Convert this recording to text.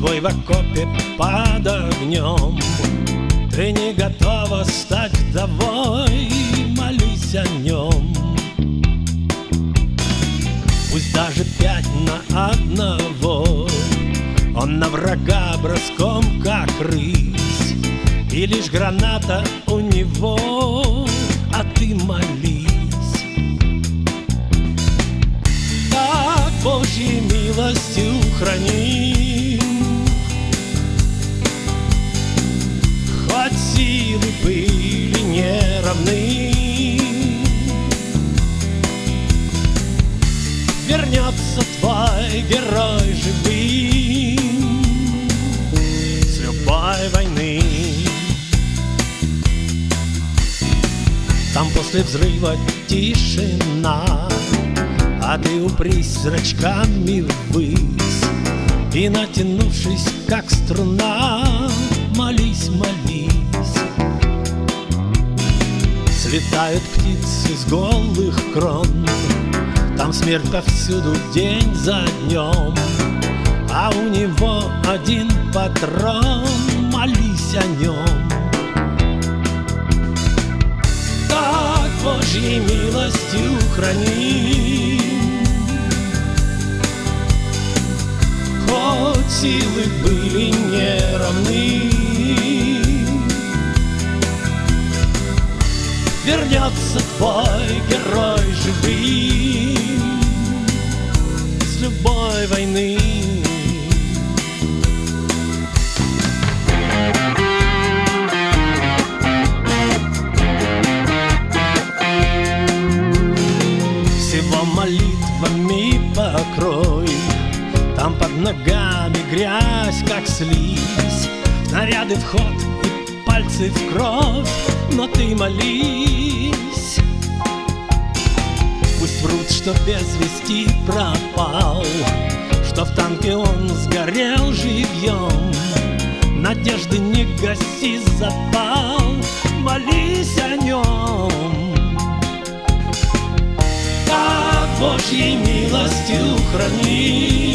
твой в окопе под огнем. Ты не готова стать вдовой, молись о нем. Пусть даже 5 на 1, он на врага броском как рысь, и лишь граната у него, а ты молись. Так Божьей милостью храни, хоть силы были неравны. Вернется твой герой живым с любой войны. Там после взрыва тишина, а ты упрись зрачками ввысь и, натянувшись как струна, молись, молись. Слетают птицы с голых крон, там смерть повсюду день за днем, а у него один патрон, молись о нем. Так Божьей милостью храни, хоть силы были неравны. Вернется твой герой живым с любой войны. Всего молитвами покрой, там под ногами грязь, как слизь, снаряды в ход и пальцы в кровь, но ты молись. Пусть врут, что без вести пропал, что в танке он сгорел живьем. Надежды не гаси, запал, молись о нем. Так Божьей милостью храни,